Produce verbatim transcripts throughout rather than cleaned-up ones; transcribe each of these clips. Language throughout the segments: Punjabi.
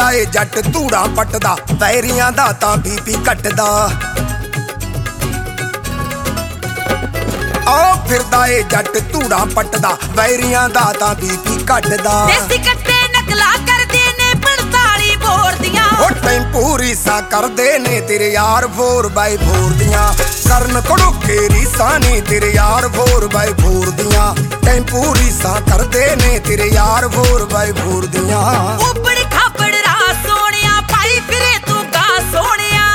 ਫਿਰਦਾ ਏ ਜੱਟ ਧੂੜਾਂ ਪੱਟਦਾ, ਵੈਰੀਆਂ ਦਾ ਤਾਂ ਬੀਪੀ ਘਟਦਾ। ਆ ਫਿਰਦਾ ਏ ਜੱਟ ਧੂੜਾਂ ਪੱਟਦਾ, ਵੈਰੀਆਂ ਦਾ ਤਾਂ ਬੀਪੀ ਘਟਦਾ। ਦੇਸੀ ਕੱਟੇ ਨਕਲਾ ਕਰਦੇ ਨੇ ਪੰਤਾਲੀ ਬੋਰ ਦੀਆਂ, ਉਹ ਟੈਂਪੂ ਰੀਸਾਂ ਕਰਦੇ ਨੇ ਤੇਰੇ ਯਾਰ ਫੋਰ ਬਾਈ ਫੋਰ ਦੀਆਂ। ਕਰਨ ਕੜੋਕੇ ਰੀਸਾਂ ਨੀ ਤੇਰੇ ਯਾਰ ਫੋਰ ਬਾਈ ਫੋਰ ਦੀਆਂ। ਟੈਂਪੂ ਰੀਸਾਂ ਕਰਦੇ ਨੇ ਤੇਰੇ ਯਾਰ ਫੋਰ ਬਾਈ ਫੋਰ ਦੀਆਂ। ਉਬੜ ਖਾਬੜ ਰਾਹ ਸੋਹਣਿਆ ਪਾਈ ਫਿਰੇ ਤੂੰ ਗਾ ਸੋਹਣਿਆ,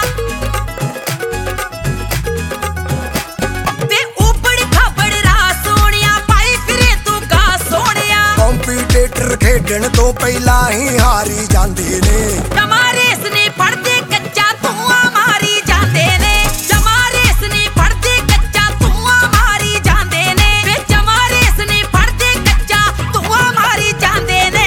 ਤੇ ਉਬੜ ਖਾਬੜ ਰਾਹ ਸੋਹਣਿਆ ਪਾਈ ਫਿਰੇ ਤੂੰ ਗਾ ਸੋਹਣਿਆ। ਕੰਪੀਟੀਟਰ ਖੇਡਣ ਤੋਂ ਪਹਿਲਾਂ ਹੀ ਹਾਰੀ ਜਾਂਦੇ ਨੇ, ਜਮਾ ਰੇਸ ਨੀ ਫੜਦੇ ਕੱਚਾ ਧੂਆਂ ਮਾਰੀ ਜਾਂਦੇ ਨੇ। ਜਮਾ ਰੇਸ ਨੀ ਫੜਦੇ ਕੱਚਾ ਧੂਆਂ ਮਾਰੀ ਜਾਂਦੇ ਨੇ, ਵੇ ਜਮਾ ਰੇਸ ਨੀ ਫੜਦੇ ਕੱਚਾ ਧੂਆਂ ਮਾਰੀ ਜਾਂਦੇ ਨੇ।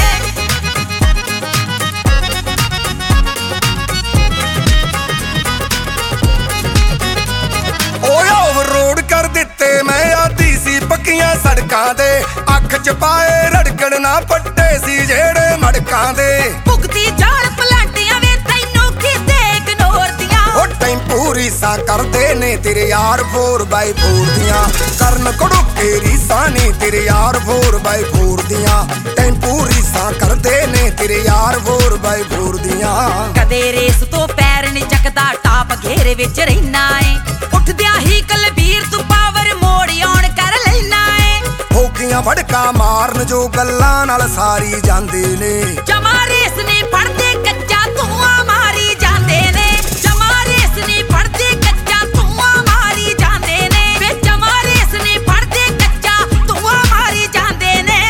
ਓਏ ਓਵਰਲੋਡ ਕਰ ਦਿੱਤੇ ਮੈਂ ਆਦੀ ਸੀ ਪੱਕੀਆਂ ਸੜਕਾਂ ਦੇ। ਅੱਖ ਚ ਪਾਏ ਰੜਕਣ ਨਾ ਪੱਟੇ ਸੀ ਜਿਹੜੇ ਮੜਕਾਂ ਦੇ। ਭੁਗਤੀ ਜਾਲ ਪਲਾਂਟੀਆਂ ਵੇ ਤੈਨੂੰ ਕਿਤੇ ਇਗਨੋਰ ਦੀਆਂ। ਉਹ ਟੈਂਪੂ ਰੀਸਾਂ ਕਰਦੇ ਨੇ ਤੇਰੇ ਯਾਰ ਫੋਰ ਬਾਈ ਫੋਰ ਦੀਆਂ। ਕਰਨ ਕੜੋਕੇ ਰੀਸਾਂ ਨੀ ਤੇਰੇ ਯਾਰ ਫੋਰ ਬਾਈ ਫੋਰ ਦੀਆਂ। ਟੈਂਪੂ ਰੀਸਾਂ ਕਰਦੇ ਨੇ ਤੇਰੇ ਯਾਰ ਫੋਰ ਬਾਈ ਫੋਰ ਦੀਆਂ। ਕਦੇ ਰੇਸ ਤੋਂ ਪੈਰ ਨੀ ਚੱਕਦਾ, ਟਾਪ ਘੇਰੇ ਵਿੱਚ ਰਹਿਣਾ ਏ। ਉੱਠਦਿਆਂ ਹੀ ਕਲਬੀਰ ਤੂੰ ਪਾਵਰ ਮੋੜ ਆਉਣ ਕਰ ਲੈਣਾ ਏ। ਹੋਕੀਆਂ ਵੜਕਾ ਮਾਰਨ ਜੋ ਗੱਲਾਂ ਨਾਲ ਸਾਰੀ ਜਾਂਦੇ ਨੇ, ਜਮਾ ਰੇਸ ਨੀ ਫੜਦੇ ਕੱਚਾ ਧੂਆਂ ਮਾਰੀ ਜਾਂਦੇ ਨੇ। ਜਮਾ ਰੇਸ ਨੀ ਫੜਦੇ ਕੱਚਾ ਧੂਆਂ ਮਾਰੀ ਜਾਂਦੇ ਨੇ, ਵੇ ਜਮਾ ਰੇਸ ਨੀ ਫੜਦੇ ਕੱਚਾ ਧੂਆਂ ਮਾਰੀ ਜਾਂਦੇ ਨੇ।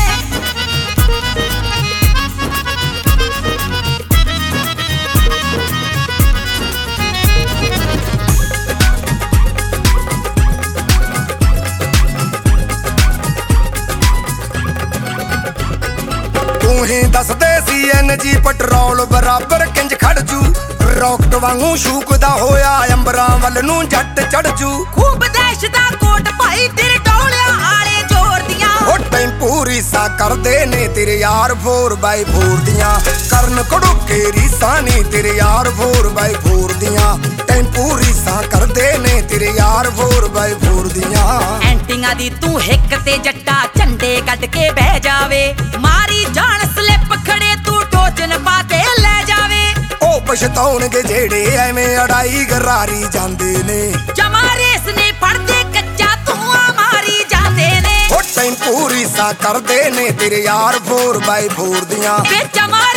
ਤੂੰ ਹੀ ਦੱਸਦੇ ਸੀ ਐਨਜੀ ਪੈਟਰੋਲ ਬਰਾਬਰ ਕਿੰਜ ਖੜ ਜੂ। ਰੌਕਟ ਵਾਂਗੂ ਸ਼ੂਕਦਾ ਹੋਇਆ ਅੰਬਰਾਂ ਵੱਲ ਨੂੰ ਜੱਟ ਚੜ ਜੂ। ਖੂਬ ਦੇਸ਼ ਦਾ ਕੋਟ ਭਾਈ ਤੇਰੇ ਡੋਲਿਆਂ ਆਲੇ ਜ਼ੋਰ ਦੀਆਂ। ਉਹ ਟੈਂਪੂ ਰੀਸਾਂ ਕਰਦੇ ਨੇ ਤੇਰੇ ਯਾਰ ਫੋਰ ਬਾਈ ਫੋਰ ਦੀਆਂ। ਕਰਨ ਕੜੋਕੇ ਰੀਸਾਂ ਨੀ ਤੇਰੇ ਯਾਰ ਫੋਰ ਬਾਈ ਫੋਰ ਦੀਆਂ। ਟੈਂਪੂ ਰੀਸਾਂ ਕਰਦੇ ਨੇ ਤੇਰੇ ਯਾਰ ਫੋਰ ਬਾਈ ਫੋਰ ਦੀਆਂ। ਐਂਟੀਆਂ ਦੀ ਤੂੰ ਹਿੱਕ ਤੇ ਜੱਟਾ ਝੰਡੇ ਕੱਢ ਕੇ ਬਹਿ ਜਾਵੇ। ਮਾਰੀ ਜਾਣ ਸਲਿੱਪ ਖੜੇ ਤੂੰ ਟੋਚਨ ਪਾ ਕੇ ਲੈ ਜਾਵੇ। ਉਹ ਪਛਤਾਉਣਗੇ ਜਿਹੜੇ ਐਵੇਂ ਅੜਾਈ ਗਰਾਰੀ ਜਾਂਦੇ ਨੇ, ਜਮਾ ਰੇਸ ਨੀ ਫੜਦੇ ਕੱਚਾ ਧੂਆਂ ਮਾਰੀ ਜਾਂਦੇ ਨੇ। ਉਹ ਟੈਂਪੂ ਰੀਸਾਂ ਕਰਦੇ ਨੇ ਤੇਰੇ ਯਾਰ ਫੋਰ ਬਾਈ ਫੋਰ ਦੀਆਂ। ਵੇ ਜਮਾ